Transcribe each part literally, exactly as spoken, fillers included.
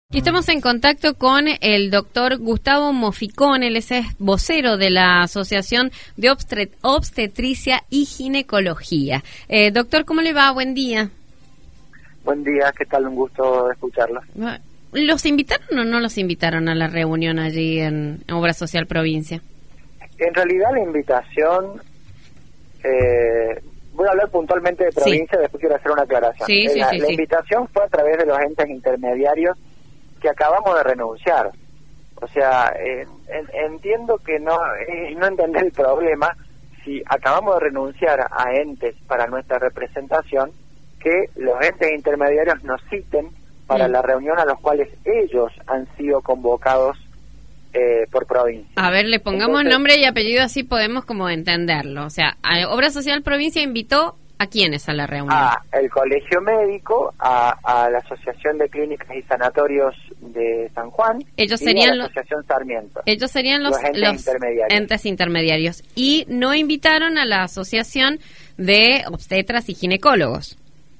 Y estamos en contacto con el doctor Gustavo Moficón, él es vocero de la Asociación de Obstet- Obstetricia y Ginecología. Eh, doctor, ¿cómo le va? Buen día. Buen día, ¿qué tal? Un gusto escucharlo. ¿Los invitaron o no los invitaron a la reunión allí en Obra Social Provincia? En realidad la invitación, eh, voy a hablar puntualmente de provincia, sí. Después quiero hacer una aclaración. Sí, eh, sí, la sí, la sí. invitación fue a través de los entes intermediarios que acabamos de renunciar. O sea, eh, en, entiendo que no eh, no entender el problema si acabamos de renunciar a entes para nuestra representación, que los entes intermediarios nos citen para mm. la reunión a los cuales ellos han sido convocados eh, por provincia. A ver, le pongamos Entonces, nombre y apellido, así podemos como entenderlo. O sea, a Obra Social Provincia invitó ¿a quiénes a la reunión? A el Colegio Médico, a, a la Asociación de Clínicas y Sanatorios de San Juan, ellos y serían a la Asociación Sarmiento. Ellos serían los, los, entes, los intermediarios. entes intermediarios. Y no invitaron a la Asociación de Obstetras y Ginecólogos.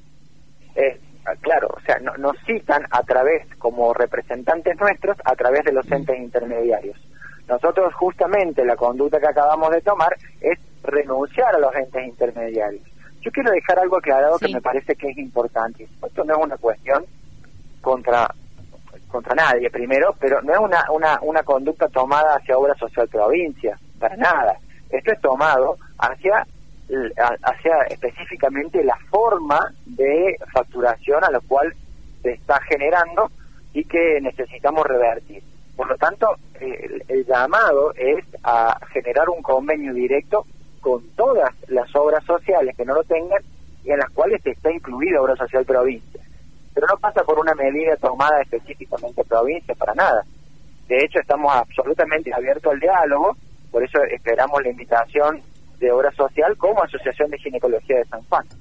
Eh, claro, o sea, no, nos citan a través, como representantes nuestros, a través de los entes intermediarios. Nosotros justamente la conducta que acabamos de tomar es renunciar a los entes intermediarios. Yo quiero dejar algo aclarado sí. que me parece que es importante. Esto no es una cuestión contra contra nadie, primero, pero no es una, una, una conducta tomada hacia Obra Social Provincia, para nada. Esto es tomado hacia, hacia específicamente la forma de facturación a la cual se está generando y que necesitamos revertir. Por lo tanto, el, el llamado es a generar un convenio directo con todas las obras sociales que no lo tengan y en las cuales está incluida Obra Social Provincia. Pero no pasa por una medida tomada específicamente provincia, para nada. De hecho, estamos absolutamente abiertos al diálogo, por eso esperamos la invitación de Obra Social como Asociación de Ginecología de San Juan.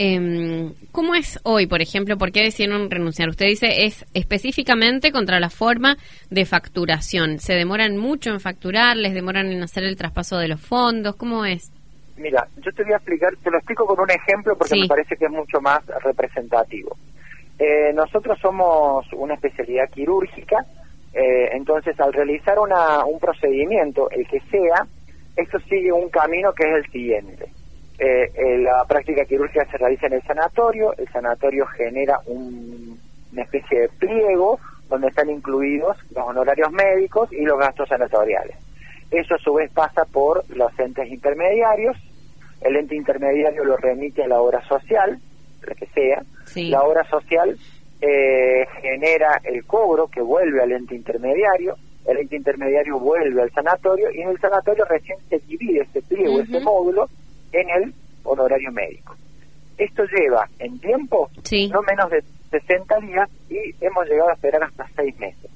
Eh, ¿Cómo es hoy, por ejemplo? ¿Por qué decidieron renunciar? Usted dice es específicamente contra la forma de facturación. ¿Se demoran mucho en facturar? ¿Les demoran en hacer el traspaso de los fondos? ¿Cómo es? Mira, yo te voy a explicar, te lo explico con un ejemplo porque sí. me parece que es mucho más representativo. Eh, nosotros somos una especialidad quirúrgica, eh, entonces al realizar una, un procedimiento, el que sea, esto sigue un camino que es el siguiente. Eh, eh, la práctica quirúrgica se realiza en el sanatorio, el sanatorio genera un, una especie de pliego donde están incluidos los honorarios médicos y los gastos sanatoriales. Eso a su vez pasa por los entes intermediarios, el ente intermediario lo remite a la obra social, la que sea, sí. La obra social eh, genera el cobro que vuelve al ente intermediario, el ente intermediario vuelve al sanatorio y en el sanatorio recién se divide este pliego, uh-huh. este módulo, en el honorario médico. Esto lleva en tiempo sí. no menos de sesenta días y hemos llegado a esperar hasta seis meses.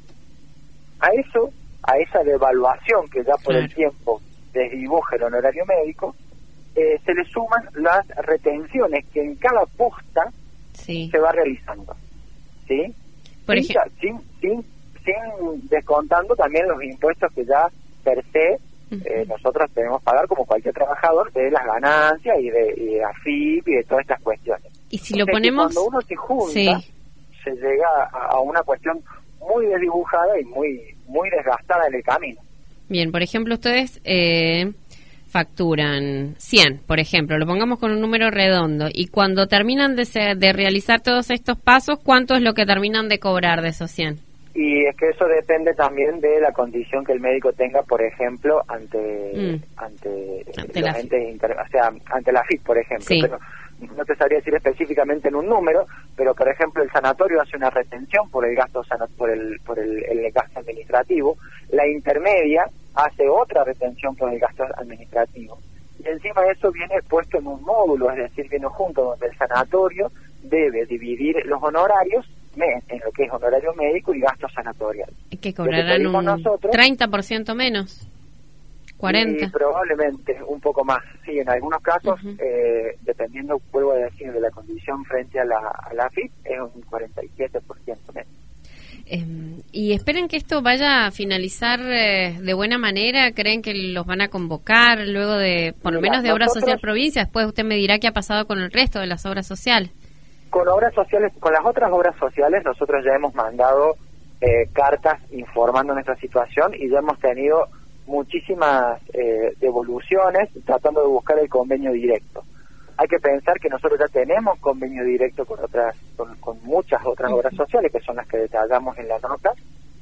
A eso, a esa devaluación que ya por claro. el tiempo desdibuja el honorario médico, eh, se le suman las retenciones que en cada posta sí. se va realizando. ¿Sí? Por sin, sin, sin, sin descontando también los impuestos que ya per se eh, nosotros tenemos que pagar como cualquier trabajador de las ganancias y de, y de A F I P y de todas estas cuestiones. Y si lo ponemos... Cuando uno se junta, sí. se llega a, a una cuestión muy desdibujada y muy muy desgastada en el camino. Bien, por ejemplo, ustedes eh, facturan cien, por ejemplo, lo pongamos con un número redondo, y cuando terminan de, ser, de realizar todos estos pasos, ¿cuánto es lo que terminan de cobrar de esos cien? Y es que eso depende también de la condición que el médico tenga, por ejemplo, ante mm. ante, ante la entes inter, o sea, ante la A F I P, por ejemplo. Sí. Pero no te sabría decir específicamente en un número, pero por ejemplo el sanatorio hace una retención por el gasto por el por el, el gasto administrativo, la intermedia hace otra retención por el gasto administrativo. Y encima de eso viene puesto en un módulo, es decir, viene junto donde el sanatorio debe dividir los honorarios en lo que es honorario médico y gasto sanatorial. Que cobrarán un nosotros, treinta por ciento menos, cuarenta. Y probablemente un poco más, sí, en algunos casos, uh-huh. eh, dependiendo, vuelvo a decir, de la condición frente a la, a la A F I P, es un cuarenta y siete por ciento menos. Eh, ¿Y esperan que esto vaya a finalizar eh, de buena manera? ¿Creen que los van a convocar luego de, por lo Mira, menos de Obra Social Provincia? Después usted me dirá qué ha pasado con el resto de las obras sociales. Con obras sociales, con las otras obras sociales, nosotros ya hemos mandado eh, cartas informando nuestra situación y ya hemos tenido muchísimas eh, devoluciones tratando de buscar el convenio directo. Hay que pensar que nosotros ya tenemos convenio directo con otras, con, con muchas otras obras sociales, que son las que detallamos en la nota,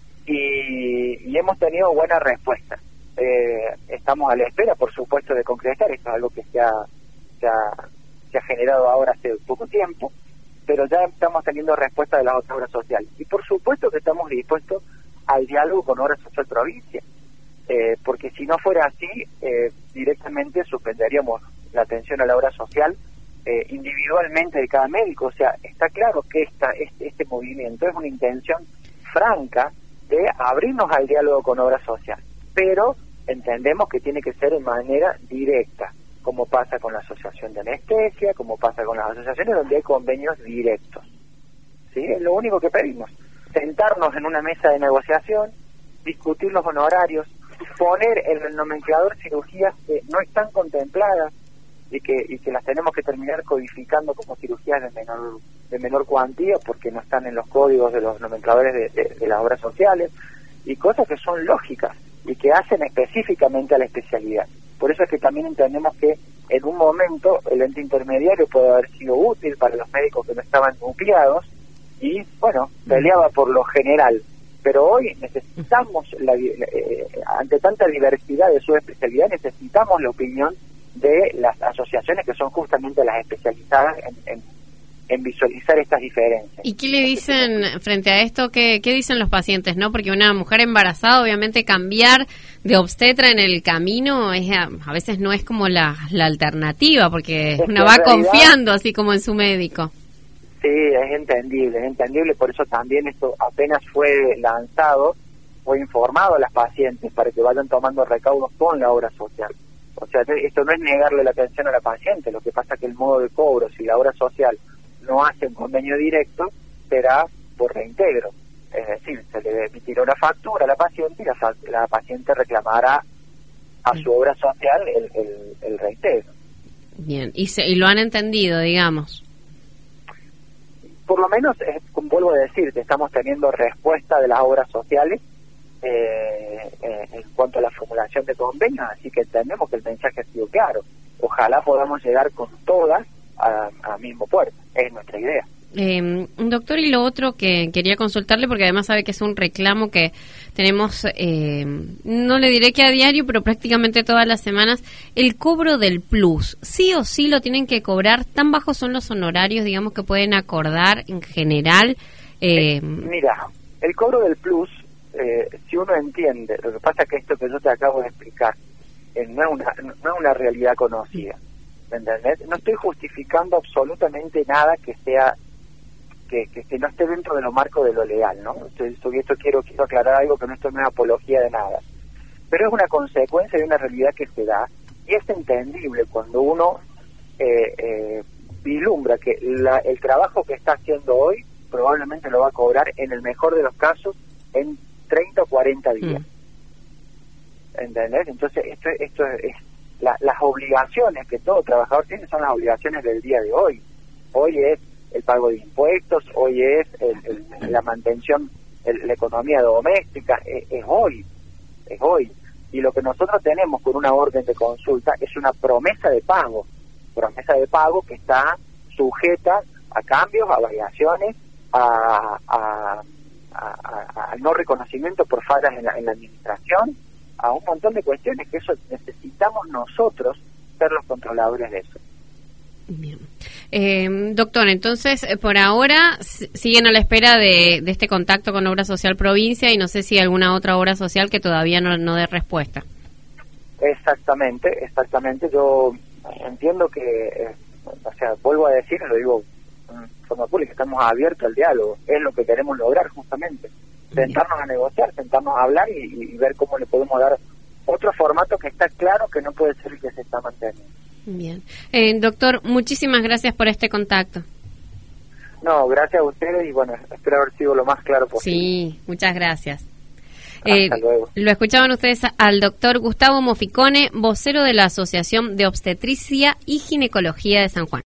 y, y hemos tenido buena respuesta. Eh, estamos a la espera, por supuesto, de concretar. Esto es algo que se ha, se ha, se ha generado ahora hace poco tiempo, pero ya estamos teniendo respuesta de las otras obras sociales. Y por supuesto que estamos dispuestos al diálogo con Obra Social Provincia, eh, porque si no fuera así, eh, directamente suspenderíamos la atención a la obra social eh, individualmente de cada médico. O sea, está claro que esta, este, este movimiento es una intención franca de abrirnos al diálogo con obra social, pero entendemos que tiene que ser de manera directa, como pasa con la Asociación de Anestesia, como pasa con las asociaciones donde hay convenios directos. ¿Sí? Es lo único que pedimos, sentarnos en una mesa de negociación, discutir los honorarios, poner en el nomenclador cirugías que no están contempladas y que y que las tenemos que terminar codificando como cirugías de menor de menor cuantía porque no están en los códigos de los nomencladores de, de, de las obras sociales, y cosas que son lógicas y que hacen específicamente a la especialidad. Por eso es que también entendemos que en un momento el ente intermediario puede haber sido útil para los médicos que no estaban nucleados y, bueno, peleaba por lo general. Pero hoy necesitamos, la, eh, ante tanta diversidad de su especialidad, necesitamos la opinión de las asociaciones que son justamente las especializadas en, en, en visualizar estas diferencias. ¿Y qué le dicen frente a esto? ¿Qué, qué dicen los pacientes, no? Porque una mujer embarazada, obviamente, cambiar de obstetra en el camino es a, a veces no es como la, la alternativa, porque es una va realidad, confiando así como en su médico. Sí, es entendible, es entendible, por eso también esto apenas fue lanzado, fue informado a las pacientes para que vayan tomando recaudos con la obra social. O sea, esto no es negarle la atención a la paciente, lo que pasa es que el modo de cobro, si la obra social no hace un convenio directo, será por reintegro. Es decir, se le emitirá una factura a la paciente y la, la paciente reclamará a su obra social el, el, el reintegro. Bien, y, se, y lo han entendido, digamos. Por lo menos, eh, vuelvo a decirte, estamos teniendo respuesta de las obras sociales eh, eh, en cuanto a la formulación de convenios, así que entendemos que el mensaje ha sido claro. Ojalá podamos llegar con todas al mismo puerto, es nuestra idea. Eh, doctor, y lo otro que quería consultarle, porque además sabe que es un reclamo que tenemos, eh, no le diré que a diario, pero prácticamente todas las semanas, el cobro del plus. Sí o sí lo tienen que cobrar, tan bajos son los honorarios, digamos, que pueden acordar en general. Eh, eh, mira, el cobro del plus, eh, si uno entiende, lo que pasa es que esto que yo te acabo de explicar, eh, no, es una, no es una realidad conocida, ¿me entendés? No estoy justificando absolutamente nada que sea Que, que, que no esté dentro de lo marco de lo legal, ¿no? Entonces, esto quiero, quiero aclarar algo, que no esto no es apología de nada. Pero es una consecuencia de una realidad que se da, y es entendible cuando uno eh, eh, vislumbra que la, el trabajo que está haciendo hoy probablemente lo va a cobrar, en el mejor de los casos, en treinta o cuarenta días. Mm. ¿Entendés? Entonces, esto, esto es... La, las obligaciones que todo trabajador tiene son las obligaciones del día de hoy. Hoy es el pago de impuestos, hoy es el, el, la mantención, el, la economía doméstica, es, es hoy, es hoy. Y lo que nosotros tenemos con una orden de consulta es una promesa de pago, promesa de pago que está sujeta a cambios, a variaciones, a, a, a, a, a no reconocimiento por fallas en la, en la administración, a un montón de cuestiones que eso necesitamos nosotros ser los controladores de eso. Bien. Eh, doctor, entonces, por ahora siguen a la espera de, de este contacto con Obra Social Provincia, y no sé si hay alguna otra obra social que todavía no, no dé respuesta. Exactamente, exactamente. Yo entiendo que, eh, o sea, vuelvo a decir, lo digo en forma pública, estamos abiertos al diálogo, es lo que queremos lograr justamente. Sentarnos a negociar, sentarnos a hablar y, y ver cómo le podemos dar otro formato que está claro que no puede ser el que se está manteniendo. Bien. Eh, doctor, muchísimas gracias por este contacto. No, gracias a ustedes y bueno, espero haber sido lo más claro posible. Sí, muchas gracias. Hasta eh, luego. Lo escuchaban ustedes al doctor Gustavo Moficone, vocero de la Asociación de Obstetricia y Ginecología de San Juan.